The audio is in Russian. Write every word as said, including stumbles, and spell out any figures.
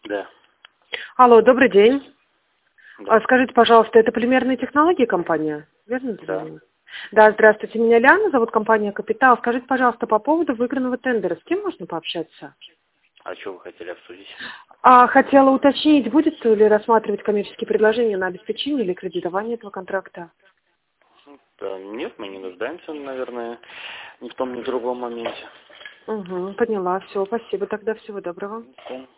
Да. Алло, добрый день. Да. А, Скажите, пожалуйста, это полимерные технологии компания? Верно? Да. звоню? Да, здравствуйте, меня Ляна, зовут компания «Капитал». Скажите, пожалуйста, по поводу выигранного тендера, с кем можно пообщаться? А что вы хотели обсудить? А, хотела уточнить, будет ли рассматривать коммерческие предложения на обеспечение или кредитование этого контракта? Да, нет, мы не нуждаемся, наверное, ни в том, ни в другом моменте. Угу, поняла, все, спасибо, тогда всего доброго. Всё.